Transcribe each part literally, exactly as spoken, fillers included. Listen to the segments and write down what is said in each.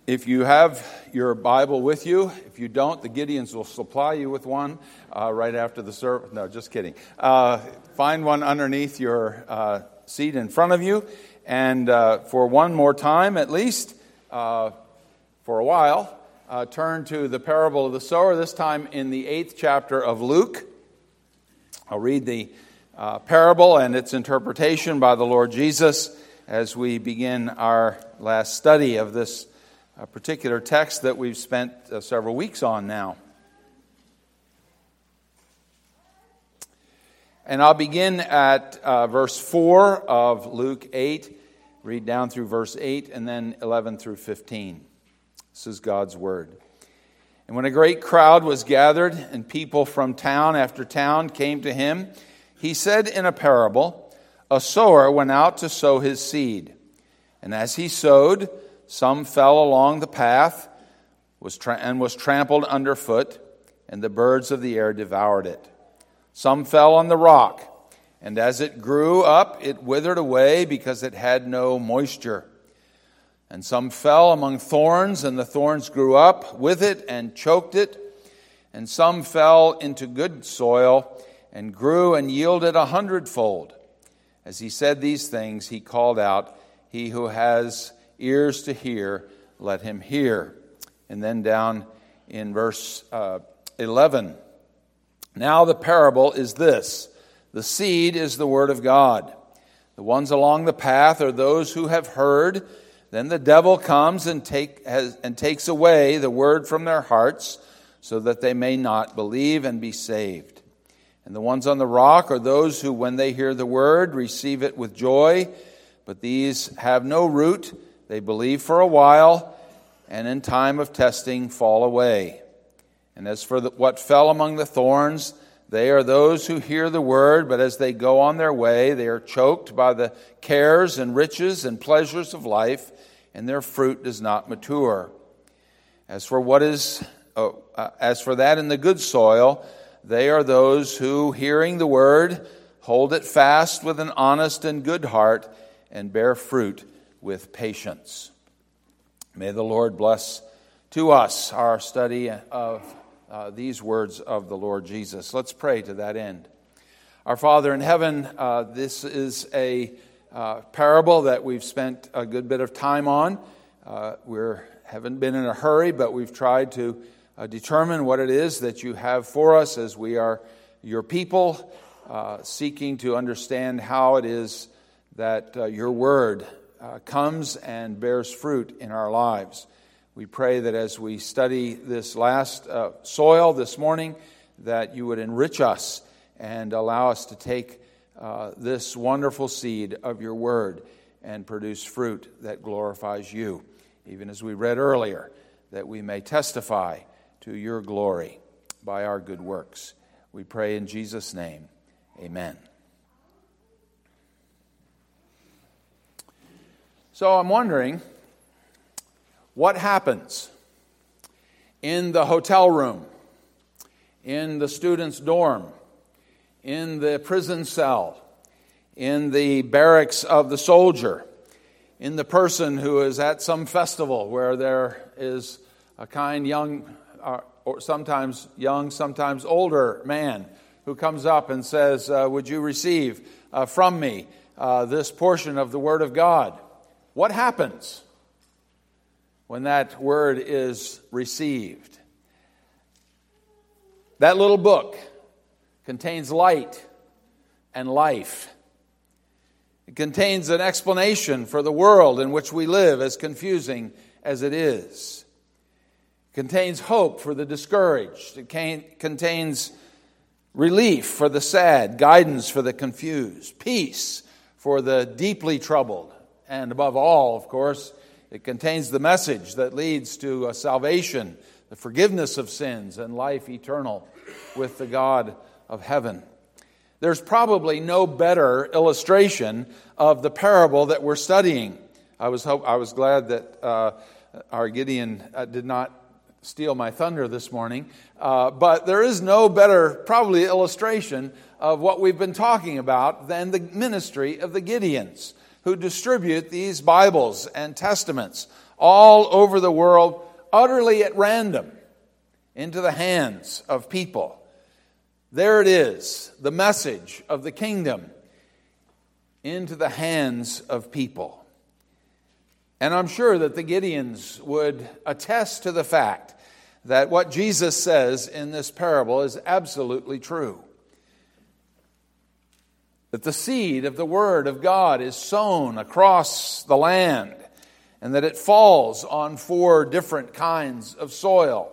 If you have your Bible with you, if you don't, the Gideons will supply you with one uh, right after the service. No, just kidding. Uh, find one underneath your uh, seat in front of you. And uh, for one more time, at least, uh, for a while, uh, turn to the parable of the sower, this time in the eighth chapter of Luke. I'll read the uh, parable and its interpretation by the Lord Jesus as we begin our last study of this a particular text that we've spent uh, several weeks on now. And I'll begin at uh, verse four of Luke eight, read down through verse eight, and then eleven through fifteen. This is God's word. And when a great crowd was gathered, and people from town after town came to him, he said in a parable, a sower went out to sow his seed. And as he sowed, some fell along the path was tra- and was trampled underfoot, and the birds of the air devoured it. Some fell on the rock, and as it grew up, it withered away because it had no moisture. And some fell among thorns, and the thorns grew up with it and choked it. And some fell into good soil and grew and yielded a hundredfold. As he said these things, he called out, "He who has ears to hear, let him hear." And then down in verse uh, eleven. Now the parable is this. The seed is the word of God. The ones along the path are those who have heard. Then the devil comes and, take, has, and takes away the word from their hearts, so that they may not believe and be saved. And the ones on the rock are those who, when they hear the word, receive it with joy. But these have no root. They believe for a while, and in time of testing fall away. And as for the, what fell among the thorns, they are those who hear the word, but as they go on their way, they are choked by the cares and riches and pleasures of life, and their fruit does not mature. As for what is, oh, uh, as for that in the good soil, they are those who, hearing the word, hold it fast with an honest and good heart, and bear fruit with patience. May the Lord bless to us our study of uh, these words of the Lord Jesus. Let's pray to that end. Our Father in heaven, uh, this is a uh, parable that we've spent a good bit of time on. Uh, we haven't been in a hurry, but we've tried to uh, determine what it is that you have for us as we are your people, uh, seeking to understand how it is that uh, your word Uh, comes and bears fruit in our lives. We pray that as we study this last uh, soil this morning, that you would enrich us and allow us to take uh, this wonderful seed of your word and produce fruit that glorifies you, even as we read earlier, that we may testify to your glory by our good works. We pray in Jesus' name, amen. So I'm wondering, what happens in the hotel room, in the student's dorm, in the prison cell, in the barracks of the soldier, in the person who is at some festival where there is a kind young, uh, or sometimes young, sometimes older man who comes up and says, uh, would you receive uh, from me uh, this portion of the Word of God? What happens when that word is received? That little book contains light and life. It contains an explanation for the world in which we live, as confusing as it is. It contains hope for the discouraged. It can, contains relief for the sad, guidance for the confused, peace for the deeply troubled. And above all, of course, it contains the message that leads to a salvation, the forgiveness of sins, and life eternal with the God of heaven. There's probably no better illustration of the parable that we're studying. I was hope I was glad that uh, our Gideon uh, did not steal my thunder this morning, uh, but there is no better probably illustration of what we've been talking about than the ministry of the Gideons, who distribute these Bibles and Testaments all over the world, utterly at random, into the hands of people. There it is, the message of the kingdom into the hands of people. And I'm sure that the Gideons would attest to the fact that what Jesus says in this parable is absolutely true. That the seed of the Word of God is sown across the land, and that it falls on four different kinds of soil.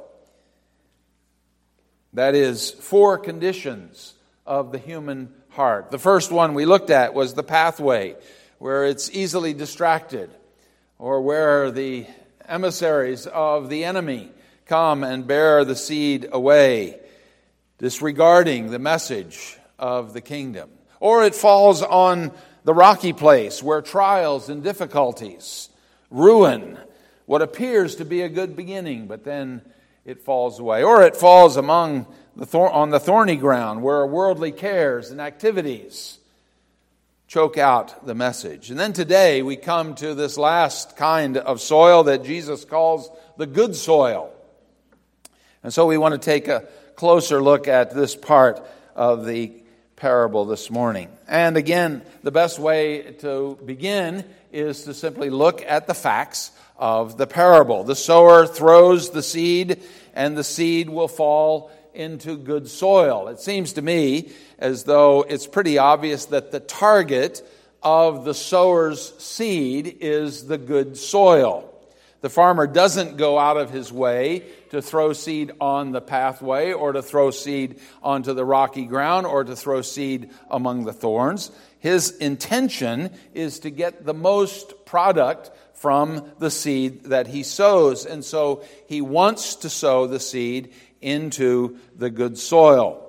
That is, four conditions of the human heart. The first one we looked at was the pathway, where it's easily distracted, or where the emissaries of the enemy come and bear the seed away, disregarding the message of the kingdom. Or it falls on the rocky place, where trials and difficulties ruin what appears to be a good beginning, but then it falls away. Or it falls among the thorn, on the thorny ground, where worldly cares and activities choke out the message. And then today we come to this last kind of soil that Jesus calls the good soil. And so we want to take a closer look at this part of the parable this morning. And again, the best way to begin is to simply look at the facts of the parable. The sower throws the seed, and the seed will fall into good soil. It seems to me as though it's pretty obvious that the target of the sower's seed is the good soil. The farmer doesn't go out of his way to throw seed on the pathway, or to throw seed onto the rocky ground, or to throw seed among the thorns. His intention is to get the most product from the seed that he sows. And so he wants to sow the seed into the good soil.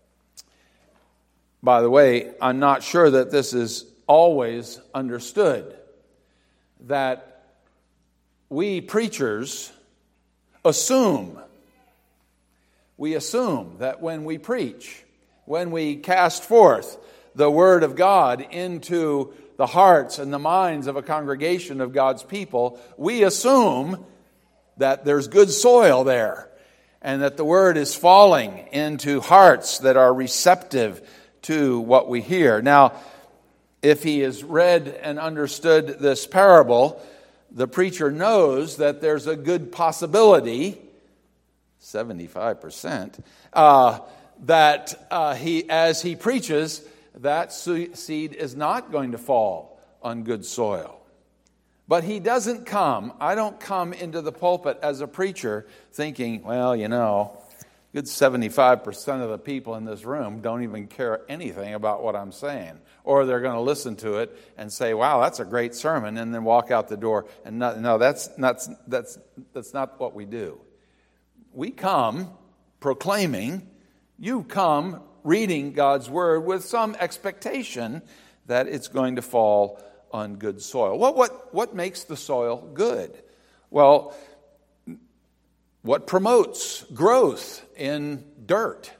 By the way, I'm not sure that this is always understood, that we preachers assume, we assume that when we preach, when we cast forth the Word of God into the hearts and the minds of a congregation of God's people, we assume that there's good soil there, and that the Word is falling into hearts that are receptive to what we hear. Now, if he has read and understood this parable, the preacher knows that there's a good possibility, seventy-five percent, uh, that uh, he, as he preaches, that seed is not going to fall on good soil. But he doesn't come, I don't come into the pulpit as a preacher thinking, well, you know, good seventy-five percent of the people in this room don't even care anything about what I'm saying. Or they're going to listen to it and say, wow, that's a great sermon, and then walk out the door. And not, no, that's not, that's, that's not what we do. We come proclaiming, you come reading God's Word with some expectation that it's going to fall on good soil. Well, what, what makes the soil good? Well, what promotes growth in dirt?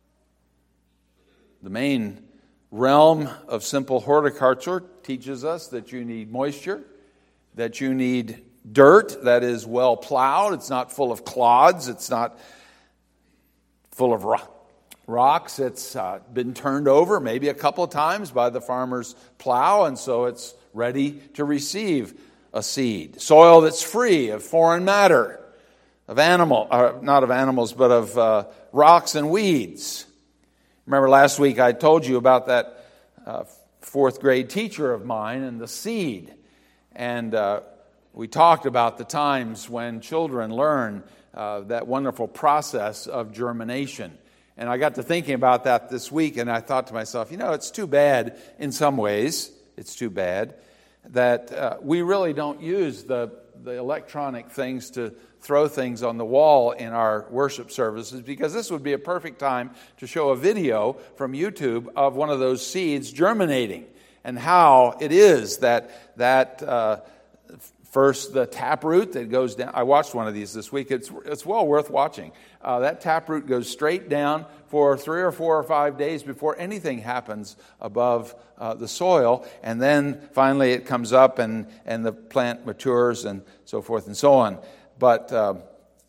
The main realm of simple horticulture teaches us that you need moisture, that you need dirt that is well plowed. It's not full of clods. It's not full of rock. Rocks. It's uh, been turned over maybe a couple of times by the farmer's plow, and so it's ready to receive a seed. Soil that's free of foreign matter, of animal, uh, not of animals, but of uh, rocks and weeds. Remember last week I told you about that uh, fourth grade teacher of mine and the seed, and uh, we talked about the times when children learn uh, that wonderful process of germination. And I got to thinking about that this week, and I thought to myself, you know, it's too bad in some ways, it's too bad, that uh, we really don't use the, the electronic things to throw things on the wall in our worship services, because this would be a perfect time to show a video from YouTube of one of those seeds germinating, and how it is that that uh, First, the taproot that goes down. I watched one of these this week. It's it's well worth watching. Uh, that taproot goes straight down for three or four or five days before anything happens above uh, the soil. And then finally it comes up and, and the plant matures and so forth and so on. But um,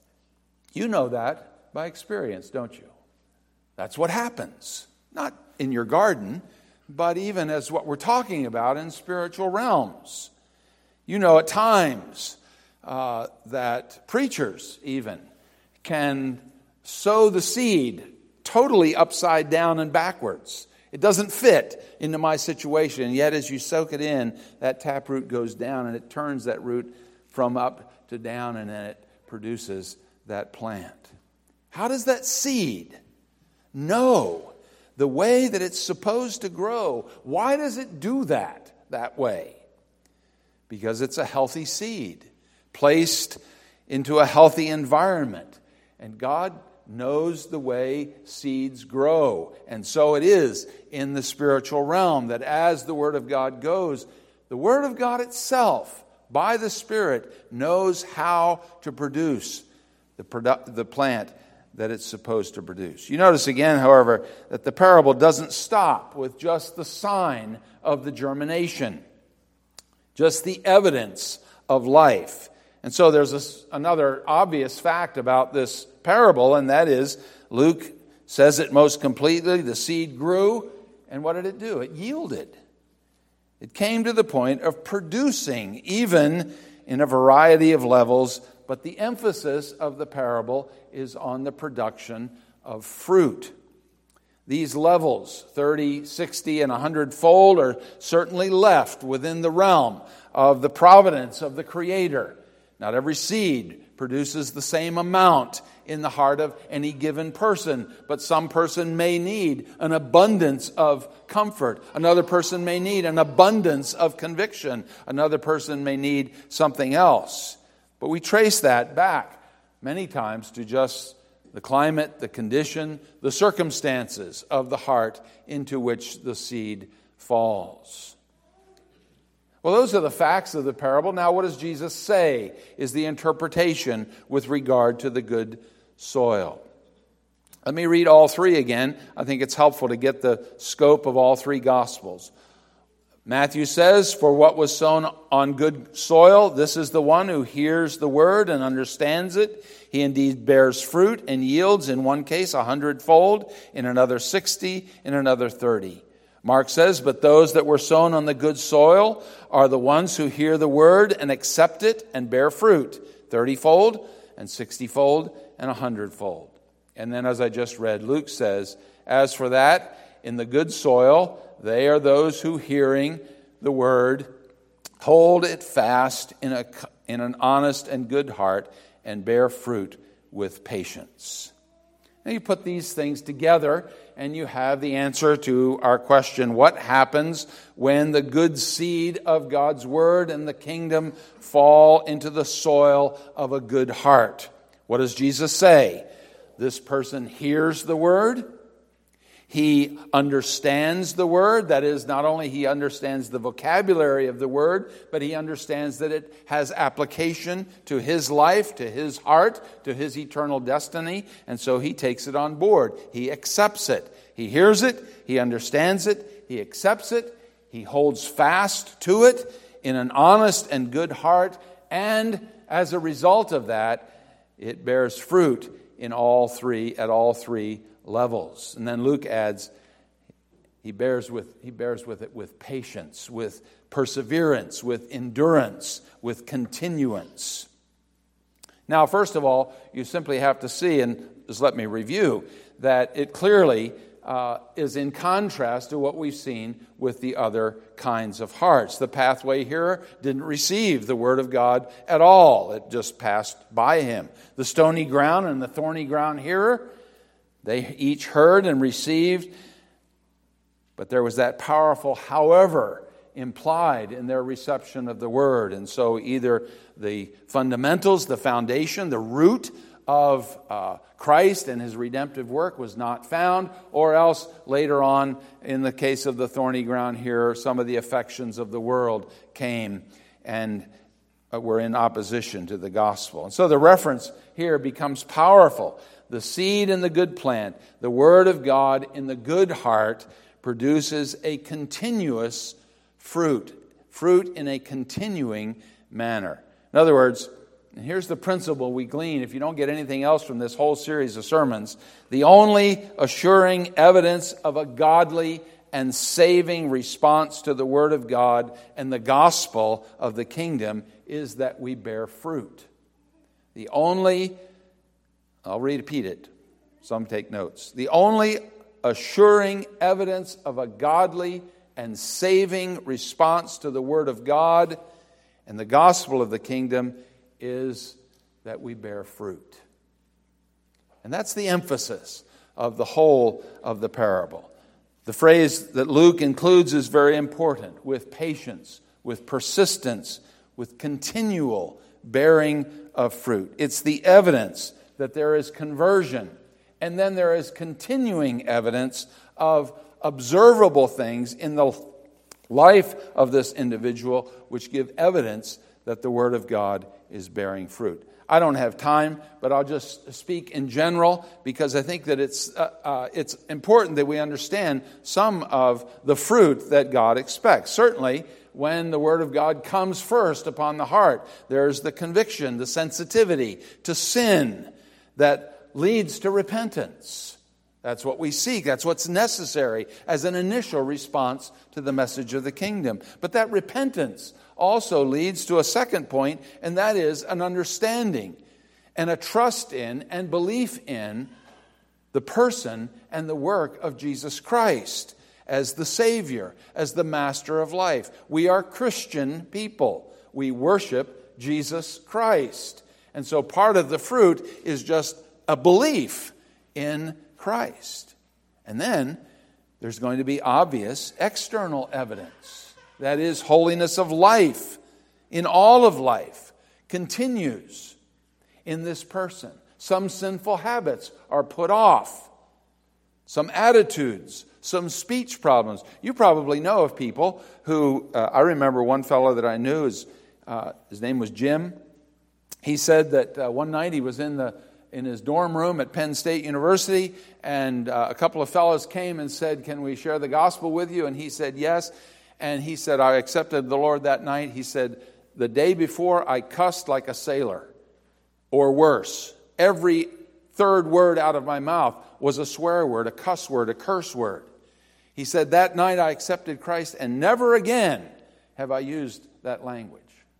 you know that by experience, don't you? That's what happens. Not in your garden, but even as what we're talking about in spiritual realms. You know at times uh, that preachers even can sow the seed totally upside down and backwards. It doesn't fit into my situation. And yet as you soak it in, that taproot goes down and it turns that root from up to down, and then it produces that plant. How does that seed know the way that it's supposed to grow? Why does it do that that way? Because it's a healthy seed placed into a healthy environment. And God knows the way seeds grow. And so it is in the spiritual realm that as the Word of God goes, the Word of God itself, by the Spirit, knows how to produce the, produ- the plant that it's supposed to produce. You notice again, however, that the parable doesn't stop with just the sign of the germination, just the evidence of life. And so there's this, another obvious fact about this parable, and that is Luke says it most completely. The seed grew, and what did it do? It yielded. It came to the point of producing, even in a variety of levels, but the emphasis of the parable is on the production of fruit. These levels, thirty, sixty, and one hundred fold, are certainly left within the realm of the providence of the Creator. Not every seed produces the same amount in the heart of any given person, but some person may need an abundance of comfort. Another person may need an abundance of conviction. Another person may need something else. But we trace that back many times to just the climate, the condition, the circumstances of the heart into which the seed falls. Well, those are the facts of the parable. Now, what does Jesus say is the interpretation with regard to the good soil? Let me read all three again. I think it's helpful to get the scope of all three Gospels. Matthew says, "For what was sown on good soil, this is the one who hears the word and understands it. He indeed bears fruit and yields, in one case a hundredfold, in another sixty, in another thirty. Mark says, "But those that were sown on the good soil are the ones who hear the word and accept it and bear fruit, thirty-fold and sixty-fold and a hundredfold." And then, as I just read, Luke says, "As for that, in the good soil, they are those who, hearing the word, hold it fast in a in an honest and good heart and bear fruit with patience." Now you put these things together and you have the answer to our question, what happens when the good seed of God's word and the kingdom fall into the soil of a good heart? What does Jesus say? This person hears the word. He understands the word. That is, not only he understands the vocabulary of the word, but he understands that it has application to his life, to his heart, to his eternal destiny. And so he takes it on board. He accepts it. He hears it. He understands it. He accepts it. He holds fast to it in an honest and good heart. And as a result of that, it bears fruit in all three, at all three levels. And then Luke adds, he bears with he bears with it with patience, with perseverance, with endurance, with continuance. Now, first of all, you simply have to see, and just let me review, that it clearly uh, is in contrast to what we've seen with the other kinds of hearts. The pathway hearer didn't receive the word of God at all. It just passed by him. The stony ground and the thorny ground hearer, they each heard and received, but there was that powerful however implied in their reception of the word. And so either the fundamentals, the foundation, the root of uh, Christ and his redemptive work was not found, or else later on, in the case of the thorny ground here, some of the affections of the world came and uh, were in opposition to the gospel. And so the reference here becomes powerful. The seed in the good plant, the word of God in the good heart, produces a continuous fruit. Fruit in a continuing manner. In other words, and here's the principle we glean if you don't get anything else from this whole series of sermons. The only assuring evidence of a godly and saving response to the Word of God and the gospel of the kingdom is that we bear fruit. The only, I'll repeat it, some take notes. The only assuring evidence of a godly and saving response to the Word of God and the gospel of the kingdom is that we bear fruit. And that's the emphasis of the whole of the parable. The phrase that Luke includes is very important: with patience, with persistence, with continual bearing of fruit. It's the evidence that there is conversion, and then there is continuing evidence of observable things in the life of this individual which give evidence that the Word of God is bearing fruit. I don't have time, but I'll just speak in general because I think that it's uh, uh, it's important that we understand some of the fruit that God expects. Certainly, when the Word of God comes first upon the heart, there's the conviction, the sensitivity to sin that leads to repentance. That's what we seek. That's what's necessary as an initial response to the message of the kingdom. But that repentance also leads to a second point, and that is an understanding and a trust in and belief in the person and the work of Jesus Christ as the Savior, as the Master of life. We are Christian people. We worship Jesus Christ. And so part of the fruit is just a belief in Christ. And then there's going to be obvious external evidence. That is, holiness of life in all of life continues in this person. Some sinful habits are put off. Some attitudes, some speech problems. You probably know of people who, uh, I remember one fellow that I knew, his, uh, his name was Jim. He said that uh, one night he was in the in his dorm room at Penn State University, and uh, a couple of fellows came and said, "Can we share the gospel with you?" And he said, "Yes." And he said, "I accepted the Lord that night." He said, "The day before, I cussed like a sailor, or worse. Every third word out of my mouth was a swear word, a cuss word, a curse word." He said, "That night I accepted Christ, and never again have I used that language."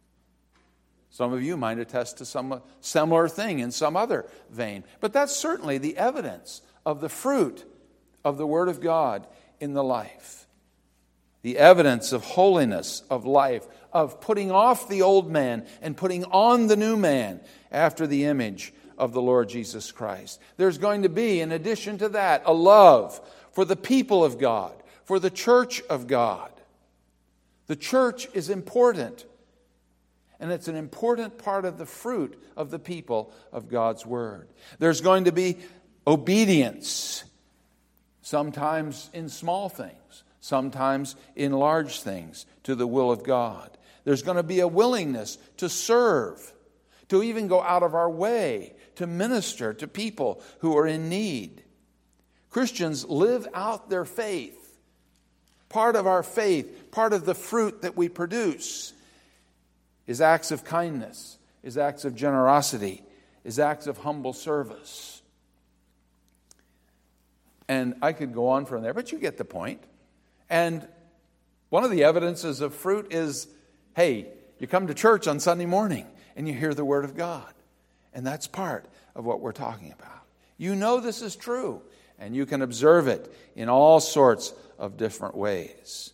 Some of you might attest to some similar thing in some other vein. But that's certainly the evidence of the fruit of the Word of God in the life. The evidence of holiness, of life, of putting off the old man and putting on the new man after the image of the Lord Jesus Christ. There's going to be, in addition to that, a love for the people of God, for the church of God. The church is important. And it's an important part of the fruit of the people of God's Word. There's going to be obedience, sometimes in small things, sometimes in large things, to the will of God. There's going to be a willingness to serve, to even go out of our way to minister to people who are in need. Christians live out their faith. Part of our faith, part of the fruit that we produce, is acts of kindness, is acts of generosity, is acts of humble service. And I could go on from there, but you get the point. And one of the evidences of fruit is, hey, you come to church on Sunday morning and you hear the Word of God. And that's part of what we're talking about. You know this is true, and you can observe it in all sorts of different ways.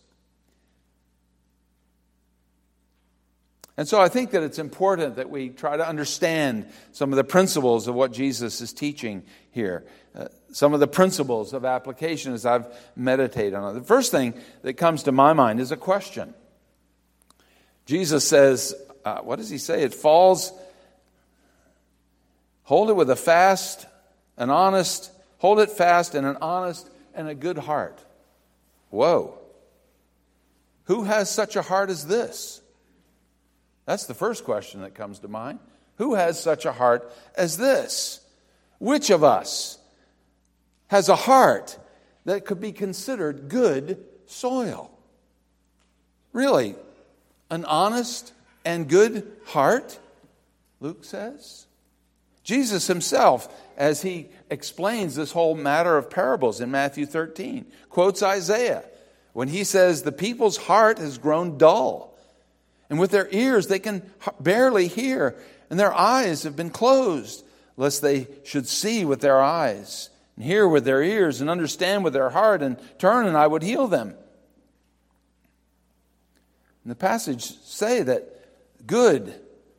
And so I think that it's important that we try to understand some of the principles of what Jesus is teaching here. Uh, some of the principles of application as I've meditated on it. The first thing that comes to my mind is a question. Jesus says, uh, what does he say? It falls, hold it with a fast, an honest, hold it fast in an honest and a good heart. Whoa. Who has such a heart as this? That's the first question that comes to mind. Who has such a heart as this? Which of us has a heart that could be considered good soil? Really, an honest and good heart, Luke says. Jesus himself, as he explains this whole matter of parables in Matthew thirteen, quotes Isaiah when he says, the people's heart has grown dull, and with their ears they can barely hear, and their eyes have been closed, lest they should see with their eyes, and hear with their ears, and understand with their heart, and turn, and I would heal them. And the passage say that good,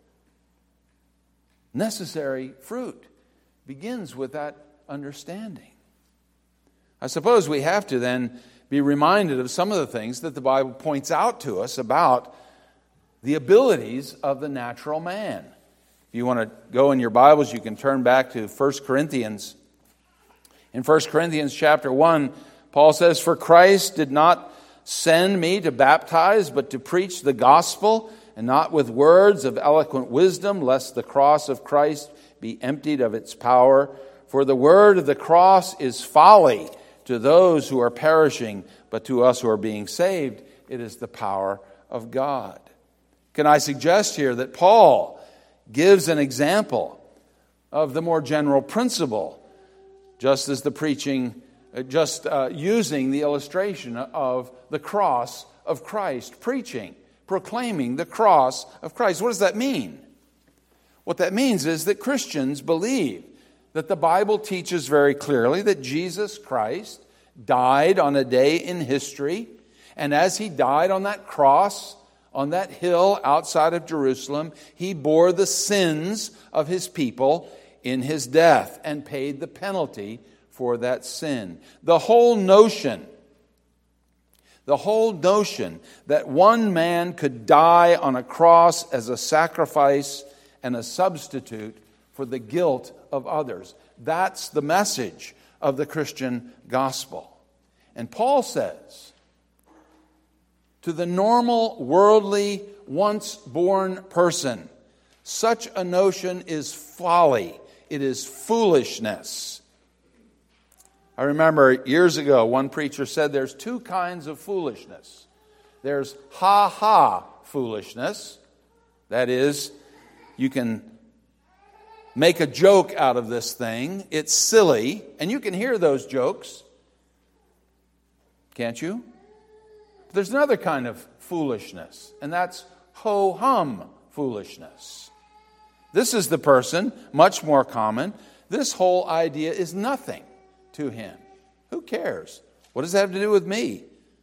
necessary fruit begins with that understanding. I suppose we have to then be reminded of some of the things that the Bible points out to us about the abilities of the natural man. If you want to go in your Bibles, you can turn back to First Corinthians. In First Corinthians chapter one, Paul says, "For Christ did not send me to baptize, but to preach the gospel, and not with words of eloquent wisdom, lest the cross of Christ be emptied of its power. For the word of the cross is folly to those who are perishing, but to us who are being saved, it is the power of God." Can I suggest here that Paul gives an example of the more general principle, just as the preaching, just uh, using the illustration of the cross of Christ, preaching, proclaiming the cross of Christ. What does that mean? What that means is that Christians believe that the Bible teaches very clearly that Jesus Christ died on a day in history, and as he died on that cross, on that hill outside of Jerusalem, he bore the sins of his people in his death and paid the penalty for that sin. The whole notion, the whole notion that one man could die on a cross as a sacrifice and a substitute for the guilt of others. That's the message of the Christian gospel. And Paul says, to the normal, worldly, once-born person, such a notion is folly. It is foolishness. I remember years ago, one preacher said there's two kinds of foolishness. There's ha-ha foolishness. That is, you can make a joke out of this thing. It's silly, and you can hear those jokes. Can't you? But there's another kind of foolishness, and that's ho-hum foolishness. This is the person, much more common. This whole idea is nothing to him. Who cares? What does that have to do with me?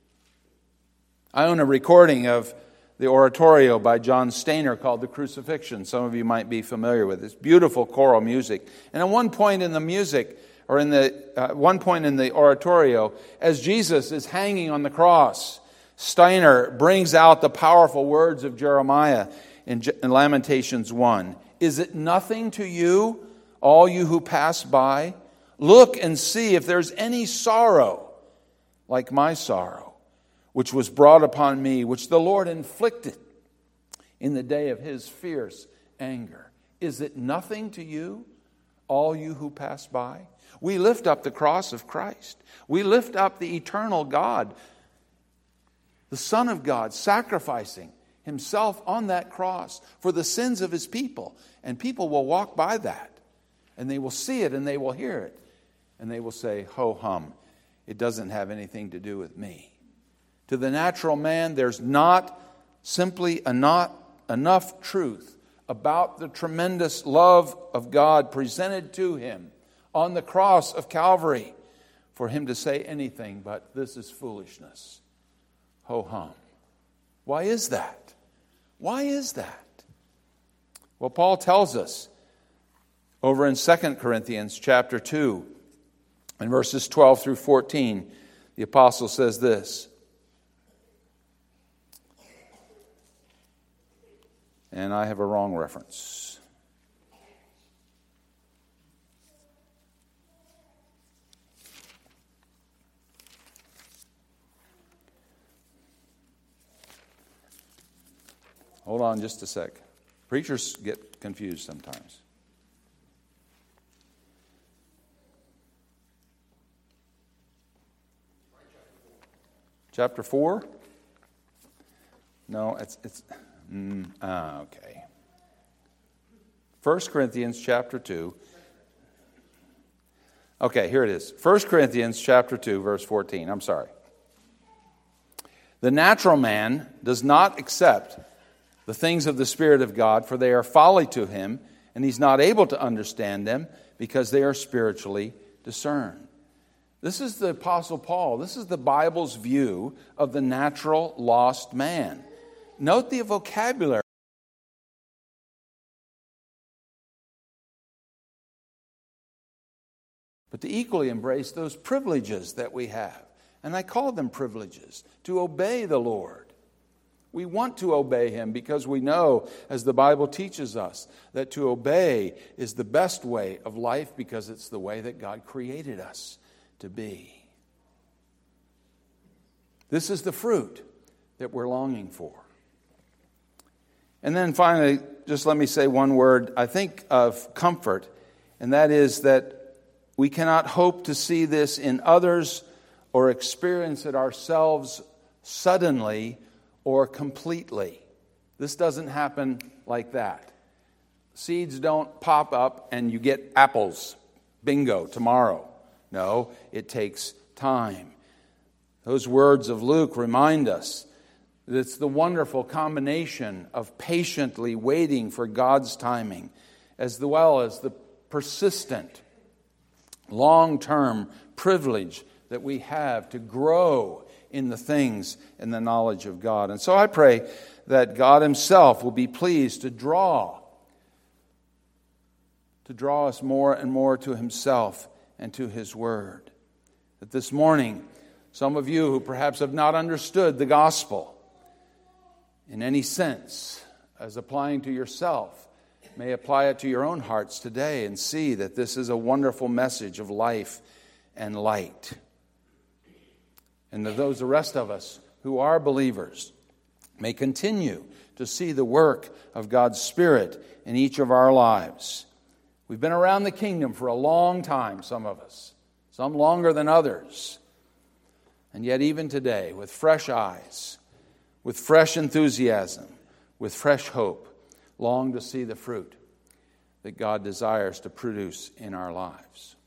I own a recording of the oratorio by John Stainer called The Crucifixion. Some of you might be familiar with it. It's beautiful choral music. And at one point in the music, or in the uh, one point in the oratorio, as Jesus is hanging on the cross, Steiner brings out the powerful words of Jeremiah in, in Lamentations one. "Is it nothing to you, all you who pass by? Look and see if there's any sorrow like my sorrow, which was brought upon me, which the Lord inflicted in the day of his fierce anger. Is it nothing to you, all you who pass by?" We lift up the cross of Christ. We lift up the eternal God, the Son of God, sacrificing himself on that cross for the sins of his people. And people will walk by that, and they will see it, and they will hear it, and they will say, ho-hum, it doesn't have anything to do with me. To the natural man, there's not simply a not enough truth about the tremendous love of God presented to him on the cross of Calvary for him to say anything but, this is foolishness. Ho-hum. Why is that? Why is that? Well, Paul tells us over in Second Corinthians chapter two, in verses twelve through fourteen, the apostle says this. And I have a wrong reference. Hold on just a sec. Preachers get confused sometimes. Chapter four? No, it's it's mm, ah, okay. First Corinthians chapter two. Okay, here it is. First Corinthians chapter two, verse fourteen. I'm sorry. The natural man does not accept the things of the Spirit of God, for they are folly to him, and he's not able to understand them because they are spiritually discerned. This is the Apostle Paul. This is the Bible's view of the natural lost man. Note the vocabulary. But to equally embrace those privileges that we have. And I call them privileges, to obey the Lord. We want to obey Him because we know, as the Bible teaches us, that to obey is the best way of life because it's the way that God created us to be. This is the fruit that we're longing for. And then finally, just let me say one word, I think, of comfort, and that is that we cannot hope to see this in others or experience it ourselves suddenly or completely. This doesn't happen like that. Seeds don't pop up and you get apples, bingo, tomorrow. No, it takes time. Those words of Luke remind us that it's the wonderful combination of patiently waiting for God's timing, as well as the persistent, long-term privilege that we have to grow in the things and the knowledge of God. And so I pray that God Himself will be pleased to draw, to draw us more and more to Himself and to His Word. That this morning, some of you who perhaps have not understood the gospel in any sense as applying to yourself, may apply it to your own hearts today and see that this is a wonderful message of life and light. And that those the rest of us who are believers may continue to see the work of God's Spirit in each of our lives. We've been around the kingdom for a long time, some of us, some longer than others. And yet even today, with fresh eyes, with fresh enthusiasm, with fresh hope, long to see the fruit that God desires to produce in our lives.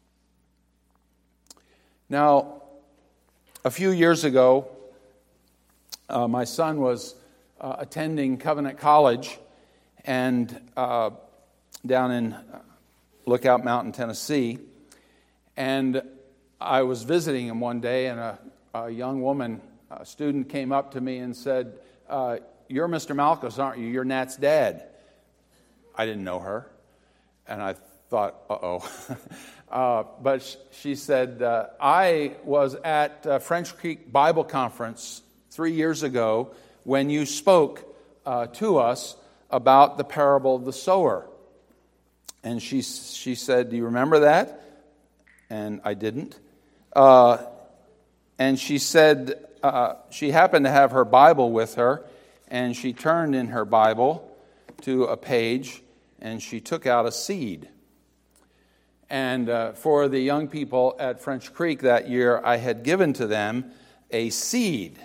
Now, a few years ago, uh, my son was uh, attending Covenant College and uh, down in Lookout Mountain, Tennessee. And I was visiting him one day, and a, a young woman, a student, came up to me and said, uh, "You're Mister Malchus, aren't you? You're Nat's dad." I didn't know her, and I thought, uh-oh. uh, but sh- she said, uh, I was at uh, French Creek Bible Conference three years ago when you spoke uh, to us about the parable of the sower. And she she said, "Do you remember that?" And I didn't. Uh, and she said uh, she happened to have her Bible with her, and she turned in her Bible to a page, and she took out a seed. And uh, for the young people at French Creek that year, I had given to them a seed.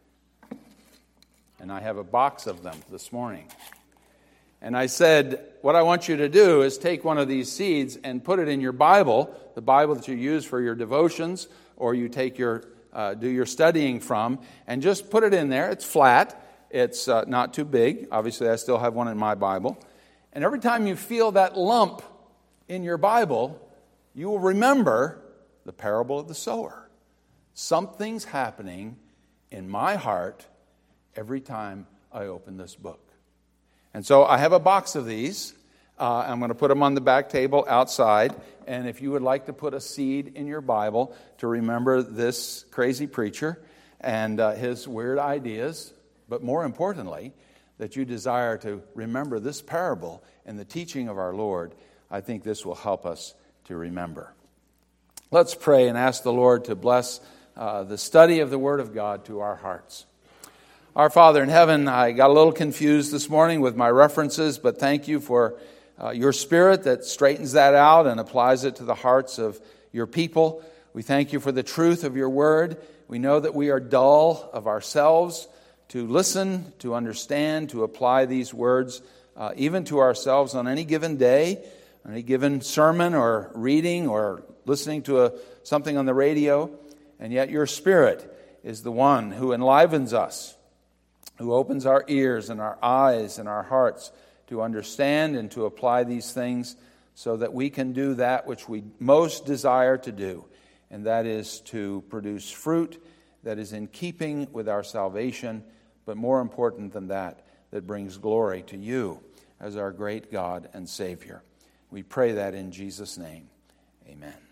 And I have a box of them this morning. And I said, what I want you to do is take one of these seeds and put it in your Bible, the Bible that you use for your devotions or you take your uh, do your studying from, and just put it in there. It's flat. It's uh, not too big. Obviously, I still have one in my Bible. And every time you feel that lump in your Bible, you will remember the parable of the sower. Something's happening in my heart every time I open this book. And so I have a box of these. Uh, I'm going to put them on the back table outside. And if you would like to put a seed in your Bible to remember this crazy preacher and uh, his weird ideas, but more importantly, that you desire to remember this parable and the teaching of our Lord, I think this will help us to remember. Let's pray and ask the Lord to bless uh, the study of the Word of God to our hearts. Our Father in heaven, I got a little confused this morning with my references, but thank you for uh, your Spirit that straightens that out and applies it to the hearts of your people. We thank you for the truth of your word. We know that we are dull of ourselves to listen, to understand, to apply these words uh, even to ourselves on any given day, on any given sermon or reading or listening to a, something on the radio. And yet your Spirit is the one who enlivens us, who opens our ears and our eyes and our hearts to understand and to apply these things so that we can do that which we most desire to do, and that is to produce fruit that is in keeping with our salvation, but more important than that, that brings glory to you as our great God and Savior. We pray that in Jesus' name. Amen.